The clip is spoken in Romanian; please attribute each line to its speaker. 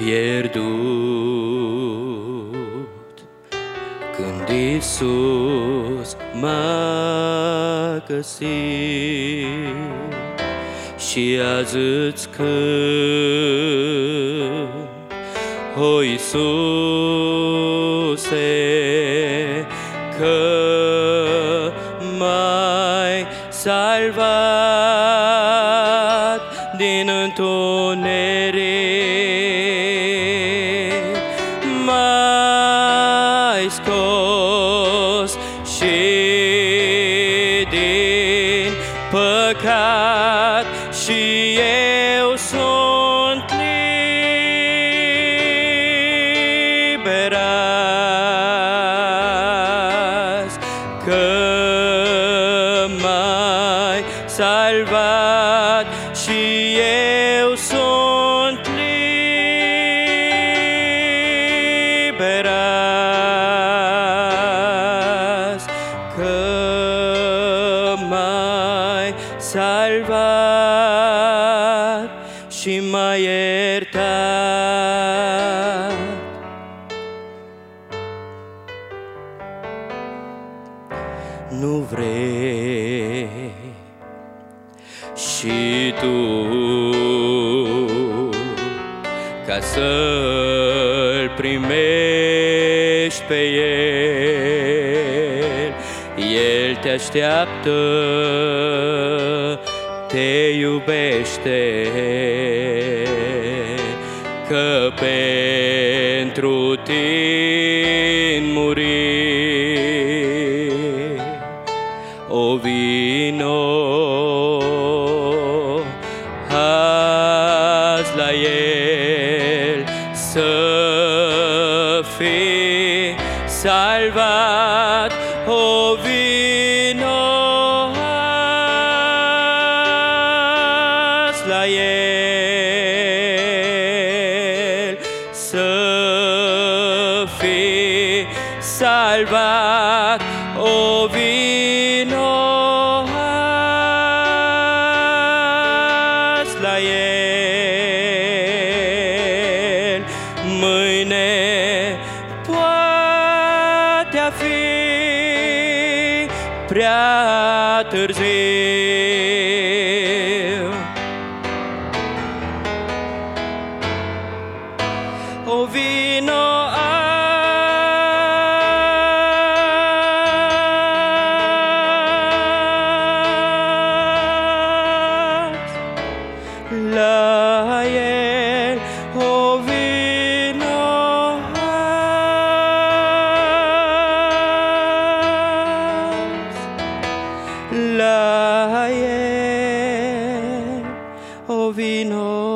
Speaker 1: pierdut, când Iisus m-a găsit. Și azi îți cânt, o Iisuse, că m-ai salvat din întuneric, m-ai scos și din păcat, și eu sunt liber azi, că m-ai salvat, și eu sunt liber azi, că m-ai salvat și m-ai iertat. Nu vrei și tu ca să-L primești pe El? El te așteaptă, te iubește, că pentru tine muri. O vino azi la El să fii salvat. O vino azi la El să fii salvat. O vino azi la El, mâine poate a fi prea târziu. O vino la El, o vino azi la El, o vino